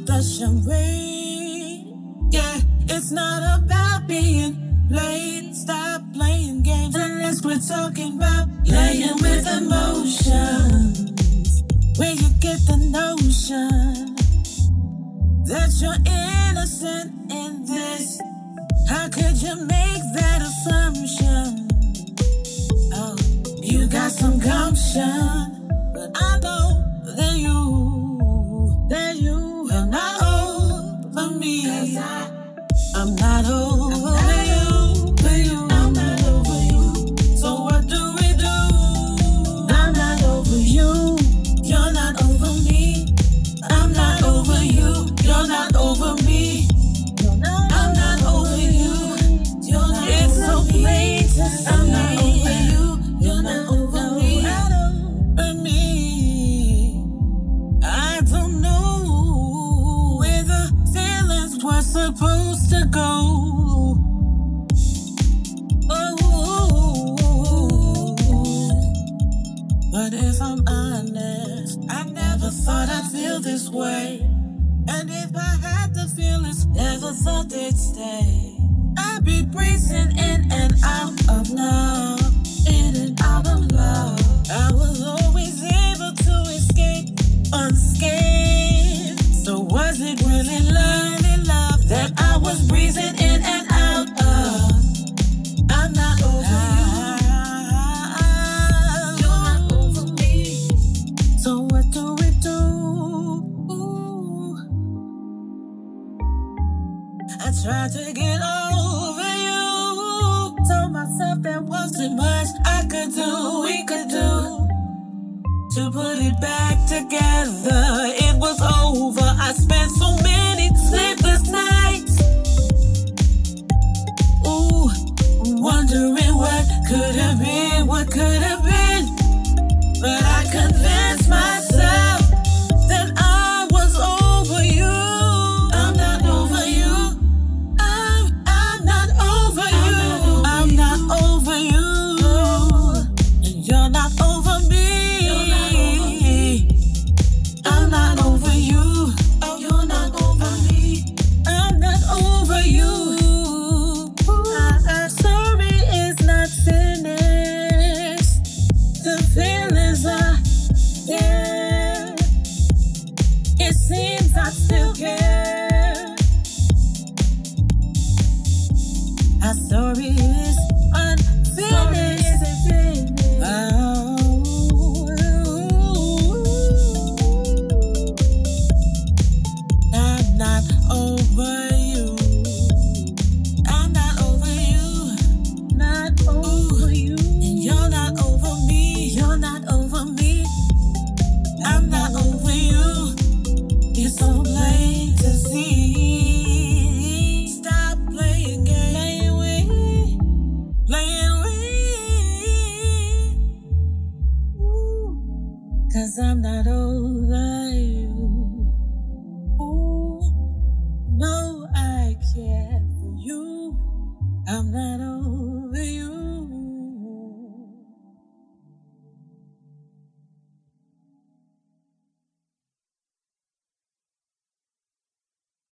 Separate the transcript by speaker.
Speaker 1: the charade. Yeah, it's not about being played. Stop playing games unless we're talking about playing with emotions. Where you get the notion that you're innocent in this. How could you make that assumption? Oh, you got some gumption, but I know that you are not over me. I'm not over you, but I'm not over you. So what do we do? I'm not over you, you're not over me. I'm not over you, you're not over me. I'm not over you, you're not it's so plain to see. I'm not over you, you're not over me. Over me. I don't know where the feelings were supposed to go. But if I'm honest, I never thought I'd feel this way. And if I had the feelings, never thought they'd stay. I'd be breezing in and out of love, in and out of love. I was always able to escape unscathed. So was it really love that I was breezing in and out of? I'm not over you. You're not over me. So what do we do? I tried to get over you. Told myself there wasn't much I could do, we could do to put it back together. It was over. I spent so many sleepless nights. Ooh, wondering what could have been, what could have been. But I convinced myself that I was over you. I'm not over you. I'm not over you. I'm not over you. And you're not over me. I'm not over you. You're not over me. I'm not over you. Our story is not finished. The feelings are there. It seems I still care. Our story is